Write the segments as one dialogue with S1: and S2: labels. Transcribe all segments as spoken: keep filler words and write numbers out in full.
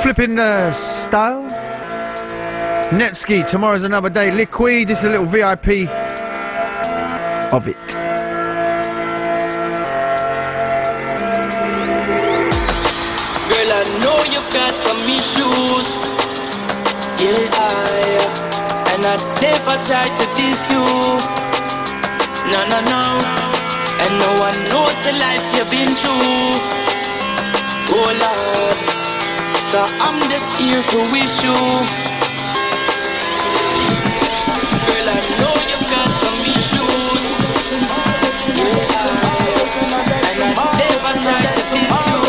S1: Flipping uh, style. Netski, tomorrow's another day. Liquid, this is a little V I P of it.
S2: Girl, I know you've got some issues. Yeah, I, and I never tried to diss you. No, no, no. And no one knows the life you've been through. Oh, Lord. So I'm just here to wish you. Girl, I know you've got some issues. Yeah, I, and I never tried to diss you.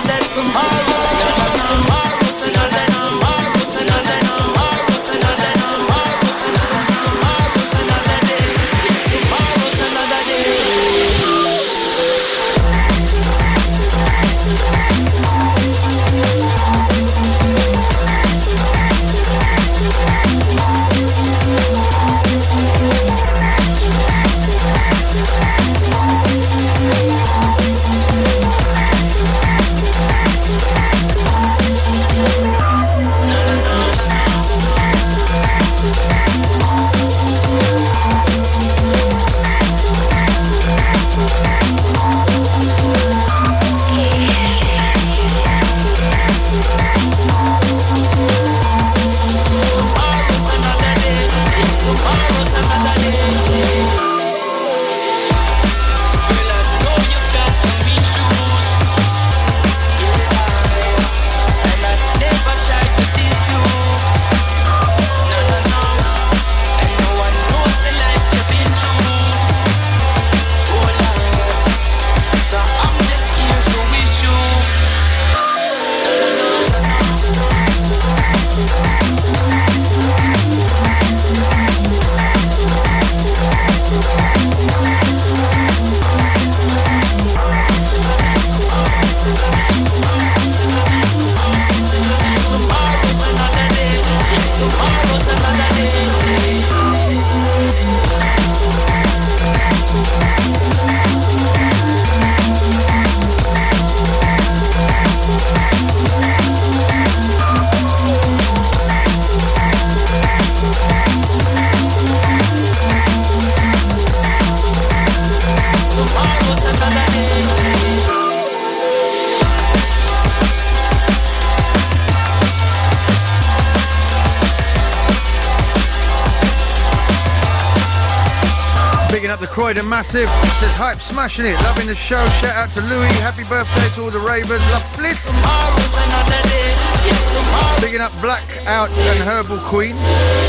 S1: Croydon Massive says hype smashing it, loving the show. Shout out to Louis, happy birthday to all the ravers. Love Bliss. Bigging up Blackout and Herbal Queen.